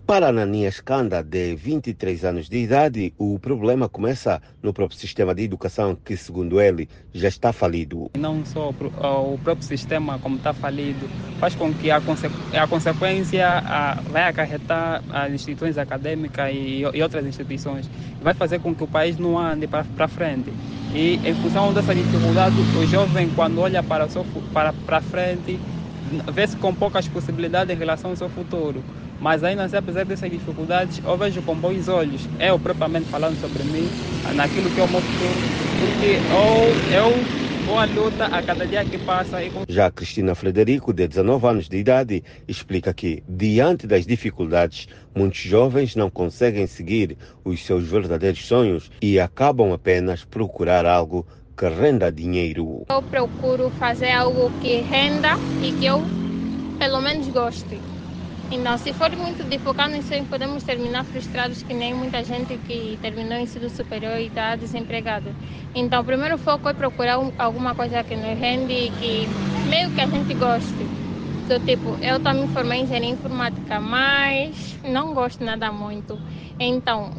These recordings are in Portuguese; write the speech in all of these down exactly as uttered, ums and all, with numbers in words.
Para Ananias Kanda, de vinte e três anos de idade, o problema começa no próprio sistema de educação que, segundo ele, já está falido. Não só o próprio sistema, como está falido, faz com que a, conse a consequência a, vai acarretar as instituições acadêmicas e, e outras instituições. Vai fazer com que o país não ande para frente. E, em função dessa dificuldade, o jovem, quando olha para, seu, para, para frente, vê-se com poucas possibilidades em relação ao seu futuro. Mas ainda assim, apesar dessas dificuldades, eu vejo com bons olhos, eu propriamente falando sobre mim, naquilo que é o meu futuro, porque eu, eu vou à luta a cada dia que passa. E... Já Cristina Frederico, de dezanove anos de idade, explica que, diante das dificuldades, muitos jovens não conseguem seguir os seus verdadeiros sonhos e acabam apenas procurar algo que renda dinheiro. Eu procuro fazer algo que renda e que eu, pelo menos, goste. Então, se for muito de focar nisso, podemos terminar frustrados, que nem muita gente que terminou o ensino superior e está desempregado. Então, o primeiro foco é procurar um, alguma coisa que nos rende e que meio que a gente goste. Então, tipo, eu também me formei em engenharia informática, mas não gosto nada muito. Então,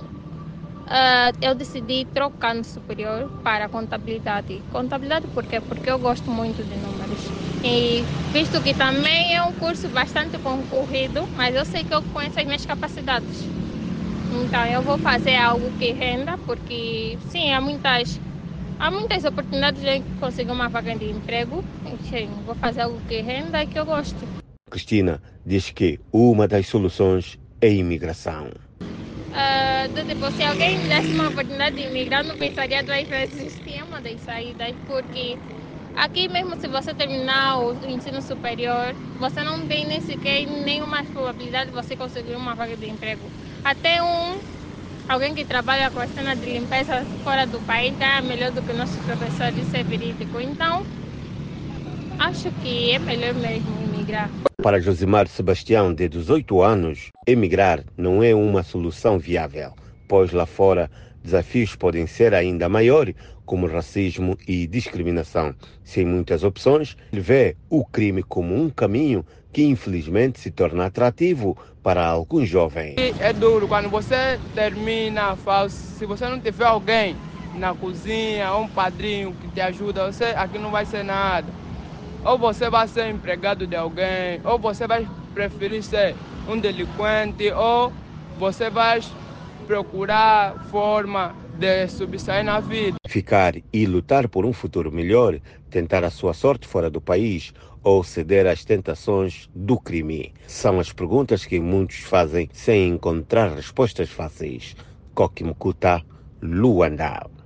uh, eu decidi trocar no superior para contabilidade. Contabilidade por quê? Porque eu gosto muito de números. E visto que também é um curso bastante concorrido, mas eu sei que eu conheço as minhas capacidades. Então eu vou fazer algo que renda, porque sim, há muitas, há muitas oportunidades de conseguir uma vaga de emprego. Enfim, vou fazer algo que renda e que eu gosto. Cristina diz que uma das soluções é a imigração. Uh, do tipo, se alguém me desse uma oportunidade de imigrar, não pensaria duas vezes. Existia uma das saídas, porque aqui mesmo, se você terminar o ensino superior, você não tem nem sequer nenhuma probabilidade de você conseguir uma vaga de emprego. Até um, alguém que trabalha com a cena de limpeza fora do país ganha melhor do que nossos professores, isso é verídico. Então, acho que é melhor mesmo emigrar. Para Josimar Sebastião, de dezoito anos, emigrar não é uma solução viável, pois lá fora desafios podem ser ainda maiores, como racismo e discriminação. Sem muitas opções, ele vê o crime como um caminho que infelizmente se torna atrativo para alguns jovens. É duro quando você termina, faz, se você não tiver alguém na cozinha, um padrinho que te ajuda, você aqui não vai ser nada. Ou você vai ser empregado de alguém, ou você vai preferir ser um delinquente, ou você vai procurar forma de subsair na vida. Ficar e lutar por um futuro melhor, tentar a sua sorte fora do país ou ceder às tentações do crime. São as perguntas que muitos fazem sem encontrar respostas fáceis. Coque Mukuta, Luanda.